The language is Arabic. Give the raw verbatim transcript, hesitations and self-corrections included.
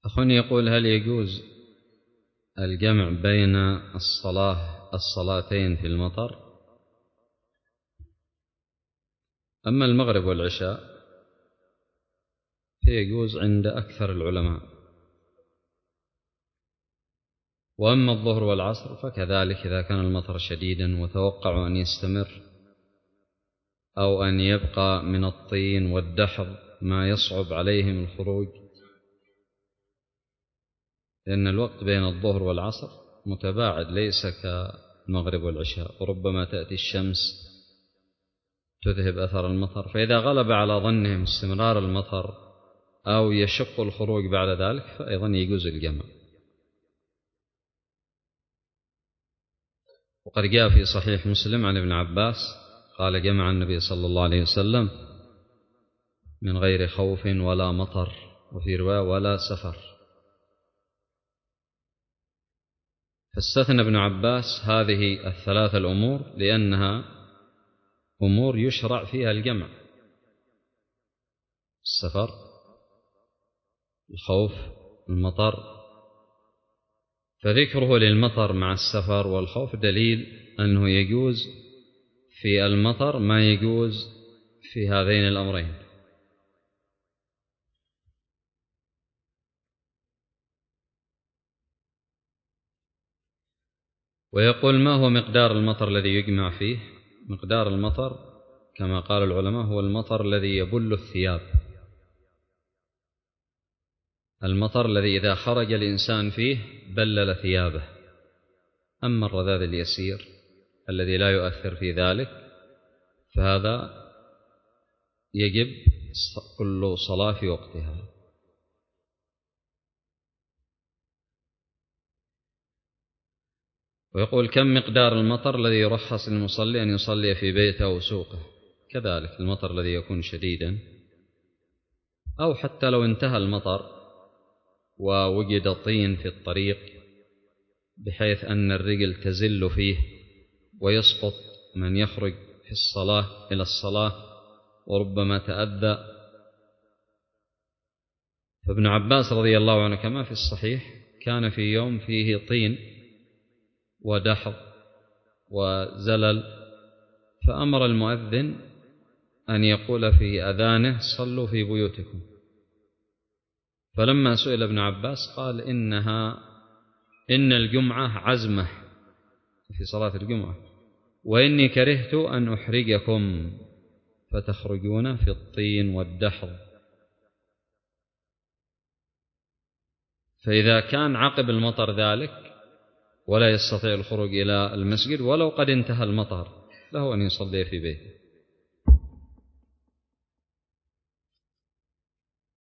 أخوني يقول: هل يجوز الجمع بين الصلاة الصلاتين في المطر؟ أما المغرب والعشاء فيجوز عند أكثر العلماء، وأما الظهر والعصر فكذلك إذا كان المطر شديدا وتوقعوا أن يستمر أو أن يبقى من الطين والدحض ما يصعب عليهم الخروج، لأن الوقت بين الظهر والعصر متباعد ليس كالمغرب والعشاء، وربما تأتي الشمس تذهب أثر المطر، فإذا غلب على ظنهم استمرار المطر أو يشق الخروج بعد ذلك فأيضا يجوز الجمع. وقد جاء في صحيح مسلم عن ابن عباس قال: جمع النبي صلى الله عليه وسلم من غير خوف ولا مطر، وفي رواية ولا سفر. فاستثنى ابن عباس هذه الثلاث الأمور لأنها أمور يشرع فيها الجمع: السفر، الخوف، المطر. فذكره للمطر مع السفر والخوف دليل أنه يجوز في المطر ما يجوز في هذين الأمرين. ويقول: ما هو مقدار المطر الذي يجمع فيه؟ مقدار المطر كما قال العلماء هو المطر الذي يبل الثياب، المطر الذي إذا خرج الإنسان فيه بلل ثيابه. أما الرذاذ اليسير الذي لا يؤثر في ذلك فهذا يجب كل صلاة في وقتها. ويقول: كم مقدار المطر الذي يرخص للمصلي أن يصلي في بيته أو سوقه؟ كذلك المطر الذي يكون شديدا، أو حتى لو انتهى المطر ووجد طين في الطريق بحيث أن الرجل تزل فيه ويسقط من يخرج في الصلاة إلى الصلاة وربما تأذى. فابن عباس رضي الله عنه كما في الصحيح كان في يوم فيه طين ودحض وزلل، فأمر المؤذن أن يقول في أذانه: صلوا في بيوتكم. فلما سئل ابن عباس قال: إنها إن الجمعة عزمة في صلاة الجمعة، وإني كرهت أن أحرجكم فتخرجون في الطين والدحض. فإذا كان عقب المطر ذلك ولا يستطيع الخروج إلى المسجد ولو قد انتهى المطر له أن يصلي في بيته.